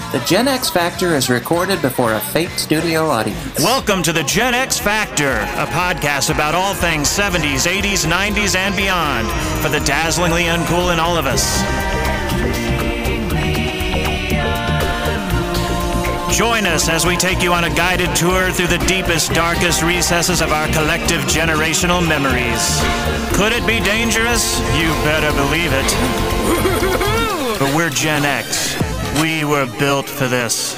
The Gen X Factor is recorded before a fake studio audience. Welcome to the Gen X Factor, a podcast about all things 70s, 80s, 90s, and beyond for the dazzlingly uncool in all of us. Join us as we take you on a guided tour through the deepest, darkest recesses of our collective generational memories. Could it be dangerous? You better believe it. But we're Gen X. We were built for this.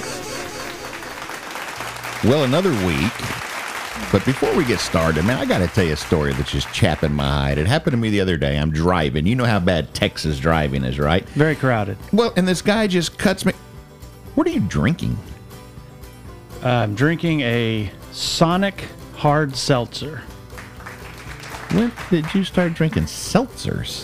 Well, another week. But before we get started, man, I got to tell you a story that's just chapping my hide. It happened to me the other day. I'm driving. You know how bad Texas driving is, right? Very crowded. Well, and this guy just cuts me. What are you drinking? I'm drinking a Sonic hard seltzer. When did you start drinking seltzers?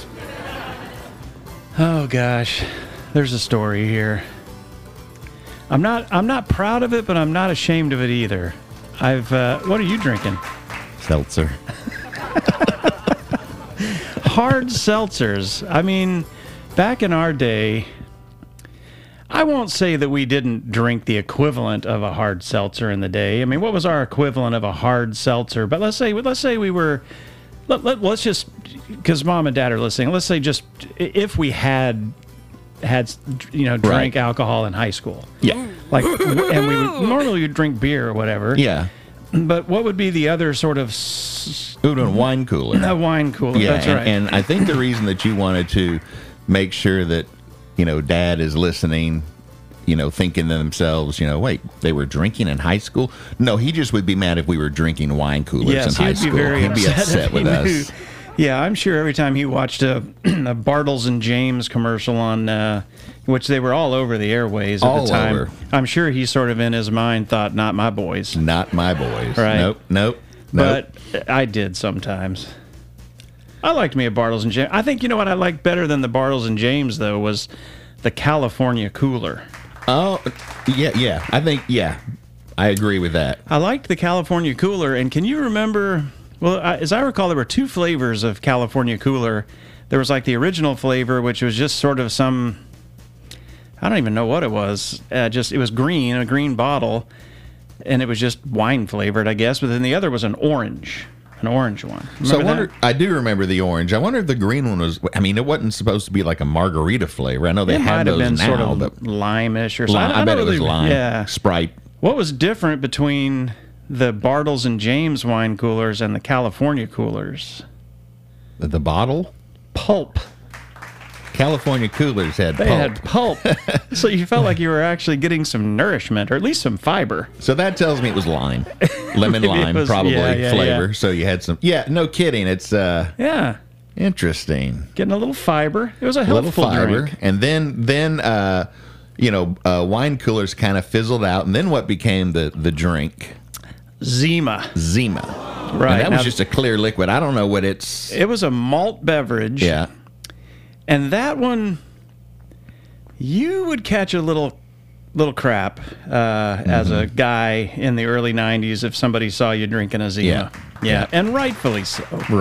Oh gosh, there's a story here. I'm not proud of it, but I'm not ashamed of it either. What are you drinking? Seltzer. Hard seltzers. I mean, back in our day, I won't say that we didn't drink the equivalent of a hard seltzer in the day. I mean, what was our equivalent of a hard seltzer? But let's say we were, let's just, because mom and dad are listening, let's say just if we had drank alcohol in high school. Yeah. And normally we'd drink beer or whatever. Yeah. But what would be the other sort of... A wine cooler. A wine cooler, Yeah, that's right. And I think the reason that you wanted to make sure that, dad is listening, thinking to themselves, wait, they were drinking in high school? No, he just would be mad if we were drinking wine coolers in high school. He'd be upset with us. Yeah, I'm sure every time he watched a Bartles and James commercial on, which they were all over the airways at the time. Over. I'm sure he sort of in his mind thought, not my boys. Not my boys. Right. Nope. But I did sometimes. I liked me a Bartles and James. I think, what I liked better than the Bartles and James, though, was the California Cooler. Oh, yeah. I agree with that. I liked the California Cooler, and can you remember... Well, as I recall, there were two flavors of California Cooler. There was like the original flavor, which was just sort of some... I don't even know what it was. It was green, a green bottle, and it was just wine flavored, I guess. But then the other was an orange one. Remember I do remember the orange. I wonder if the green one was... I mean, it wasn't supposed to be like a margarita flavor. I know they had those now. It might have been sort of lime-ish or something. I bet it was lime. Yeah. Sprite. What was different between the Bartles and James wine coolers and the California coolers? The bottle? Pulp. California coolers had pulp. They had pulp. So you felt like you were actually getting some nourishment, or at least some fiber. So that tells me it was lime. Lemon lime, probably, flavor. Yeah. So you had some... Yeah, no kidding. It's... Interesting. Getting a little fiber. It was a healthful drink. And then wine coolers kind of fizzled out. And then what became the drink? Zima. Right. And that was just a clear liquid. I don't know what it's... It was a malt beverage. Yeah. And that one, you would catch a little crap as a guy in the early 90s if somebody saw you drinking a Zima. Yeah. And rightfully so.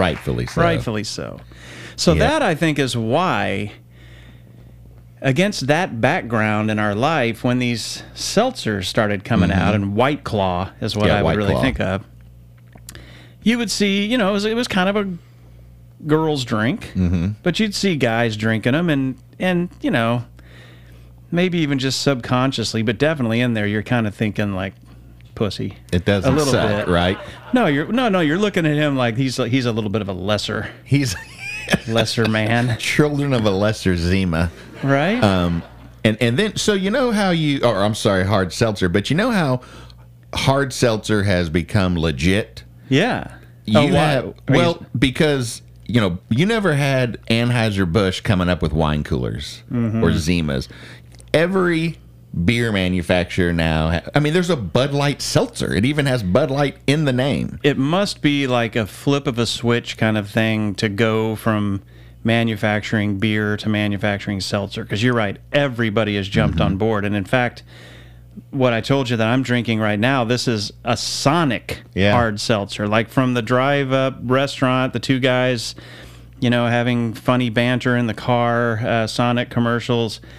So that, I think, is why, against that background in our life, when these seltzers started coming out, and White Claw is what I would really think of, you would see, it was kind of a girls' drink, but you'd see guys drinking them, and maybe even just subconsciously, but definitely in there, you're kind of thinking like pussy. It doesn't a little suck, bit, right? No, you're looking at him like he's a little bit of a lesser man. Children of a lesser Zima, right? And then so hard seltzer, but you know how hard seltzer has become legit? Yeah. Because you never had Anheuser-Busch coming up with wine coolers or Zimas. Every beer manufacturer now, there's a Bud Light seltzer. It even has Bud Light in the name. It must be like a flip of a switch kind of thing to go from manufacturing beer to manufacturing seltzer. Because you're right, everybody has jumped on board. And in fact, what I told you that I'm drinking right now, this is a Sonic hard seltzer. Like from the drive-up restaurant, the two guys, having funny banter in the car, Sonic commercials.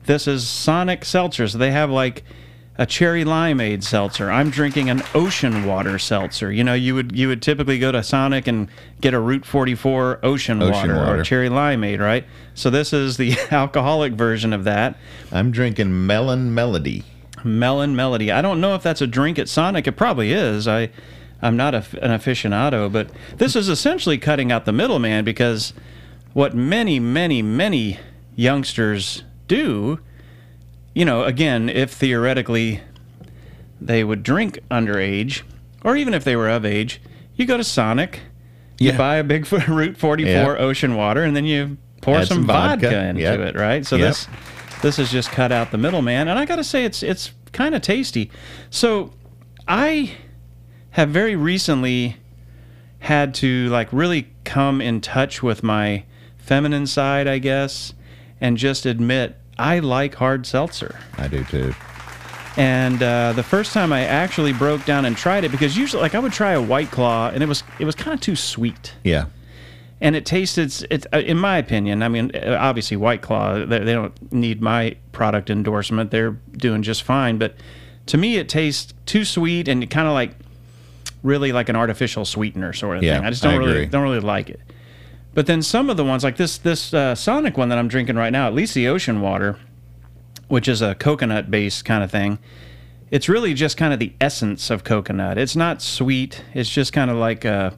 This is Sonic Seltzers. They have like a cherry limeade seltzer. I'm drinking an ocean water seltzer. You know, you would typically go to Sonic and get a Route 44 ocean water or cherry limeade, right? So this is the alcoholic version of that. I'm drinking Melon Melody. Melon Melody. I don't know if that's a drink at Sonic. It probably is. I'm not an aficionado, but this is essentially cutting out the middleman, because what many, many, many youngsters do, you know, again, if theoretically they would drink underage, or even if they were of age, you go to Sonic, you buy a big Route 44 ocean water, and then you pour some vodka into it, right? So this has just cut out the middleman, and I got to say it's kind of tasty. So I have very recently had to like really come in touch with my feminine side, I guess, and just admit I like hard seltzer. I do too. And the first time I actually broke down and tried it, because usually, like, I would try a White Claw, and it was kind of too sweet. Yeah. And it tasted, in my opinion, I mean, obviously White Claw, they don't need my product endorsement. They're doing just fine. But to me, it tastes too sweet and kind of like, really like an artificial sweetener sort of thing. I just don't really like it. But then some of the ones, like this Sonic one that I'm drinking right now, at least the ocean water, which is a coconut-based kind of thing, it's really just kind of the essence of coconut. It's not sweet. It's just kind of like a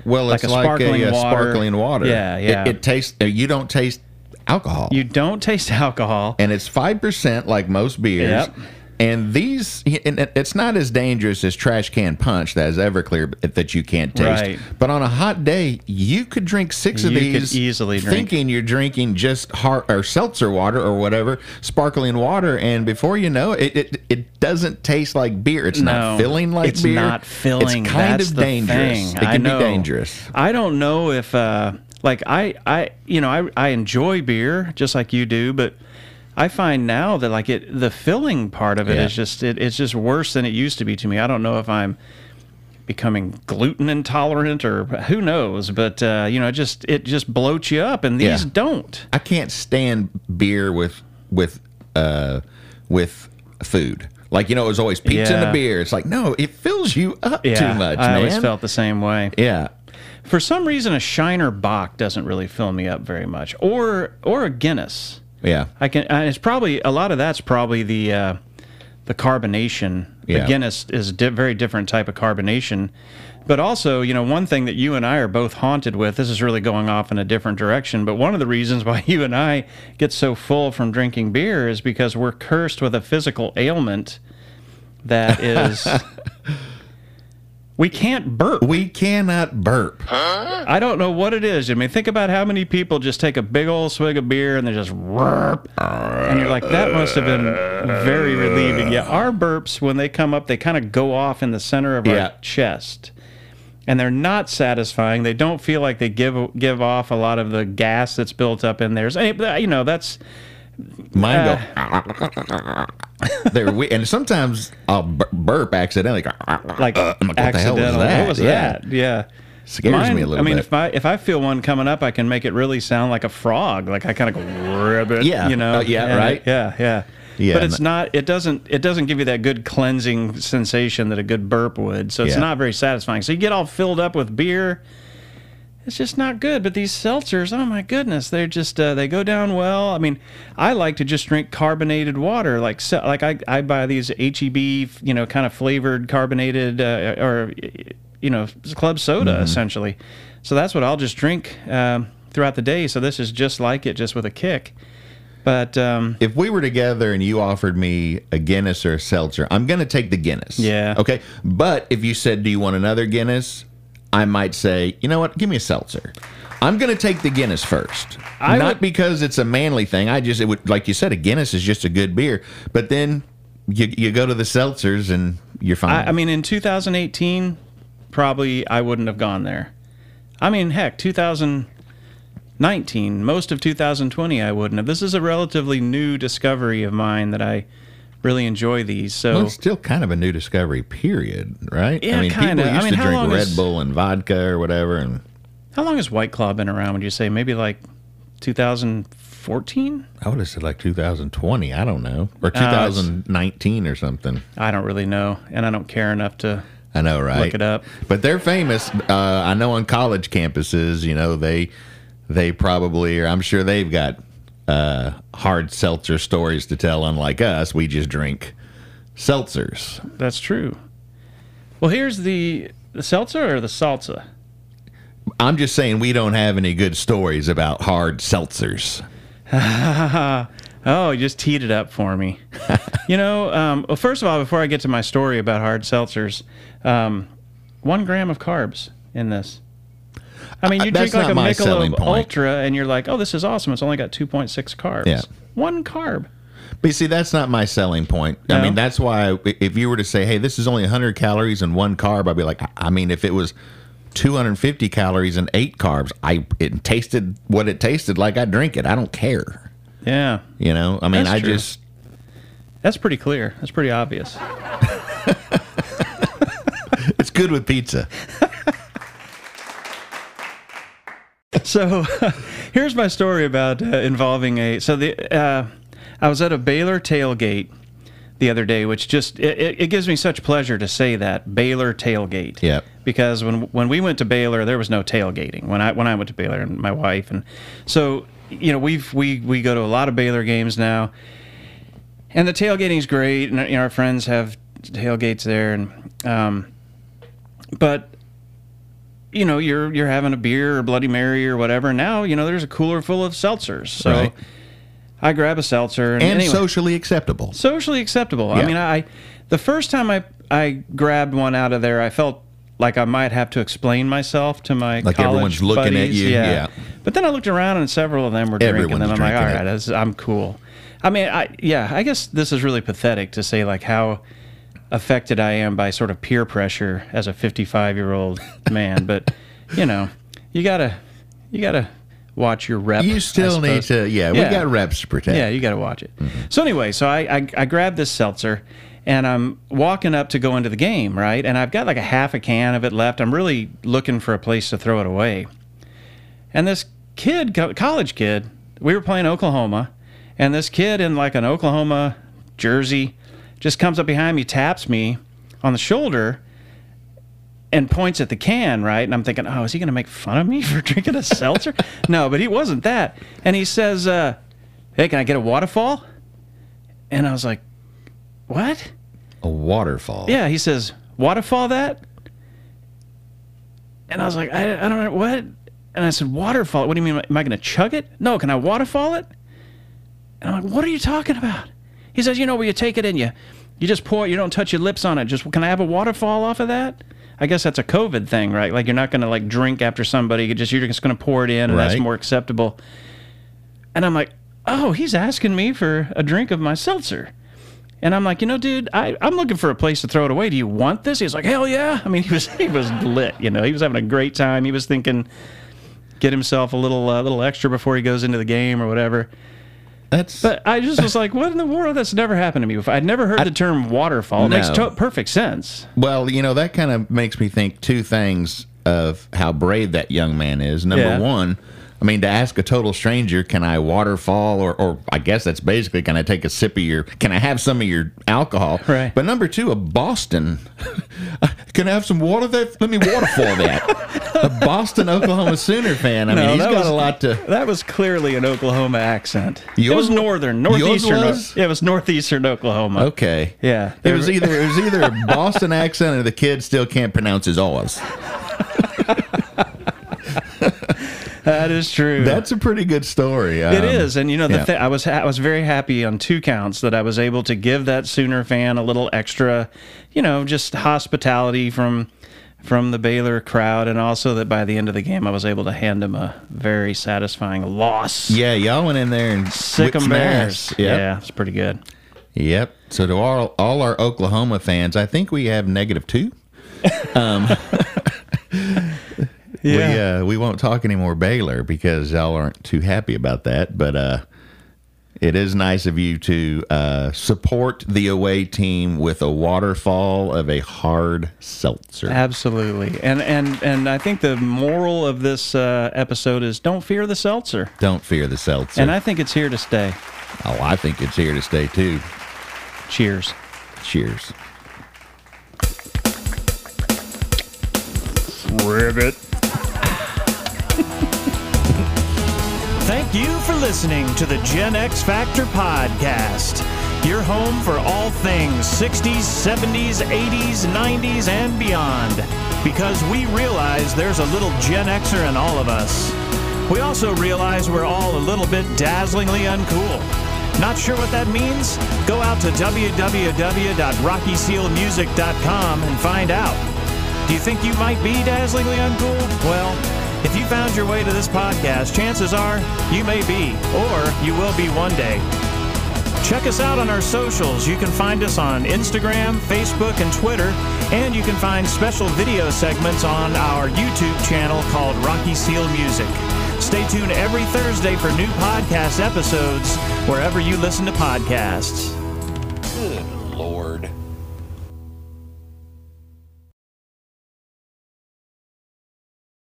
sparkling water. Yeah, yeah. It tastes. You don't taste alcohol. You don't taste alcohol, and it's 5% like most beers. Yep. And these, it's not as dangerous as Trash Can Punch that is Everclear that you can't taste. Right. But on a hot day, you could drink 6 of these, you could easily drink, thinking you're drinking just hard or seltzer water or whatever, sparkling water, and before you know it, it doesn't taste like beer. It's not filling like beer. It's not filling. It's kind That's of dangerous. Thing. It can be dangerous. I don't know if like I enjoy beer just like you do, but I find now that like the filling part of it is just it's just worse than it used to be to me. I don't know if I'm becoming gluten intolerant or who knows, but it just bloats you up, and these don't. I can't stand beer with food. Like, it was always pizza and a beer. It's like, no, it fills you up too much, man. I always felt the same way. Yeah. For some reason, a Shiner Bock doesn't really fill me up very much, or a Guinness. Yeah, I can. It's probably a lot of that's probably the carbonation. The Guinness is a very different type of carbonation, but also, one thing that you and I are both haunted with. This is really going off in a different direction, but one of the reasons why you and I get so full from drinking beer is because we're cursed with a physical ailment that is. We can't burp. We cannot burp. Huh? I don't know what it is. I mean, think about how many people just take a big old swig of beer and they just burp. And you're like, that must have been very relieving. Yeah, our burps, when they come up, they kind of go off in the center of our chest. And they're not satisfying. They don't feel like they give off a lot of the gas that's built up in there. So, that's... Mine go... and sometimes I'll burp accidentally. Like what accidental. The hell was that? What was that? Yeah. Scares me a little bit. If I feel one coming up, I can make it really sound like a frog. Like I kind of go ribbit. Yeah. Right. Yeah. But it's not. It doesn't give you that good cleansing sensation that a good burp would. So it's not very satisfying. So you get all filled up with beer. It's just not good. But these seltzers, oh my goodness, they're just they go down well. I mean, I like to just drink carbonated water, like I buy these HEB, kind of flavored carbonated or club soda essentially. So that's what I'll just drink throughout the day. So this is just like it, just with a kick. But if we were together and you offered me a Guinness or a seltzer, I'm going to take the Guinness. Yeah. Okay. But if you said, "Do you want another Guinness?" I might say, you know what, give me a seltzer. I'm going to take the Guinness first. Not because it's a manly thing. It would, like you said, a Guinness is just a good beer. But then you go to the seltzers and you're fine. I mean, in 2018, probably I wouldn't have gone there. I mean, heck, 2019, most of 2020, I wouldn't have. This is a relatively new discovery of mine that I really enjoy these. So it's still kind of a new discovery, period, right? Yeah, kind of. People used to drink Red Bull and vodka or whatever. And how long has White Claw been around, would you say? Maybe like 2004 2014? I would have said like 2020. I don't know. Or 2019 or something. I don't really know. And I don't care enough to I know, right? Look it up. But they're famous. I know on college campuses, they probably, or I'm sure they've got hard seltzer stories to tell. Unlike us, we just drink seltzers. That's true. Well, here's the seltzer or the salsa? I'm just saying we don't have any good stories about hard seltzers. Oh, you just teed it up for me. Well, first of all, before I get to my story about hard seltzers, 1 gram of carbs in this. I mean, you drink like a Michelob Ultra, and you're like, oh, this is awesome. It's only got 2.6 carbs. Yeah. 1 carb. But you see, that's not my selling point. No? I mean, that's why if you were to say, hey, this is only 100 calories and 1 carb, I'd be like, I mean, if it was 250 calories and 8 carbs, it tasted what it tasted like, I'd drink it. I don't care. Yeah. I mean, That's pretty clear. That's pretty obvious. It's good with pizza. So here's my story about involving I was at a Baylor tailgate the other day, which just it gives me such pleasure to say that, Baylor tailgate. Yeah. Because when we went to Baylor, there was no tailgating. When I went to Baylor, and my wife, and so we go to a lot of Baylor games now, and the tailgating's great, and our friends have tailgates there, and but you're having a beer or Bloody Mary or whatever. Now there's a cooler full of seltzers, so. Right. I grab a seltzer. And anyway, socially acceptable. Socially acceptable. Yeah. I mean, the first time I grabbed one out of there, I felt like I might have to explain myself to my like college everyone's looking buddies. at you. Yeah. But then I looked around and several of them were drinking them. I'm like, all right, I'm cool. I mean, I guess this is really pathetic to say like how affected I am by sort of peer pressure as a 55-year-old man. But you gotta watch your rep. You still need to, we got reps to protect. Yeah, you got to watch it. Mm-hmm. So anyway, I grabbed this seltzer, and I'm walking up to go into the game, right? And I've got like a half a can of it left. I'm really looking for a place to throw it away. And this kid, college kid, we were playing Oklahoma, and this kid in like an Oklahoma jersey just comes up behind me, taps me on the shoulder, and points at the can, right? And I'm thinking, oh, is he going to make fun of me for drinking a seltzer? No, but he wasn't that. And he says, hey, can I get a waterfall? And I was like, what? A waterfall? Yeah, he says, waterfall that? And I was like, I don't know, what? And I said, waterfall? What do you mean? Am I going to chug it? No, can I waterfall it? And I'm like, what are you talking about? He says, where you take it and you just pour it, you don't touch your lips on it. Can I have a waterfall off of that? I guess that's a COVID thing, right? Like you're not going to like drink after somebody. You're just going to pour it in, and that's more acceptable. And I'm like, oh, he's asking me for a drink of my seltzer. And I'm like, dude, I'm looking for a place to throw it away. Do you want this? He's like, hell yeah. I mean, he was lit. He was having a great time. He was thinking, get himself a little extra before he goes into the game or whatever. But I just was like, what in the world? That's never happened to me before. I'd never heard the term waterfall. It makes perfect sense. Well, that kind of makes me think two things of how brave that young man is. Number one, I mean, to ask a total stranger, can I waterfall? Or I guess that's basically, can I take a sip of can I have some of your alcohol? Right. But number two, a Boston, can I have some water there? Let me waterfall that. A Boston, Oklahoma Sooner fan. I mean, he's got a lot to. That was clearly an Oklahoma accent. Yours, it was northeastern. It was northeastern Oklahoma. Okay. Yeah. It was either a Boston accent or the kid still can't pronounce his O's. That is true. That's a pretty good story. It is, and I was very happy on 2 counts that I was able to give that Sooner fan a little extra, just hospitality from the Baylor crowd, and also that by the end of the game I was able to hand him a very satisfying loss. Yeah, y'all went in there and sick 'em Bears. Yep. Yeah, it's pretty good. Yep. So to all our Oklahoma fans, I think we have -2. Yeah. We won't talk anymore Baylor because y'all aren't too happy about that. But It is nice of you to support the away team with a waterfall of a hard seltzer. Absolutely. And I think the moral of this episode is don't fear the seltzer. Don't fear the seltzer. And I think it's here to stay. Oh, I think it's here to stay, too. Cheers. Cheers. Ribbit. Thank you for listening to the Gen X Factor podcast. Your home for all things 60s, 70s, 80s, 90s, and beyond. Because we realize there's a little Gen Xer in all of us. We also realize we're all a little bit dazzlingly uncool. Not sure what that means? Go out to www.rockysealmusic.com and find out. Do you think you might be dazzlingly uncool? Well, if you found your way to this podcast, chances are you may be, or you will be one day. Check us out on our socials. You can find us on Instagram, Facebook, and Twitter, and you can find special video segments on our YouTube channel called Rocky Seal Music. Stay tuned every Thursday for new podcast episodes wherever you listen to podcasts. Good Lord.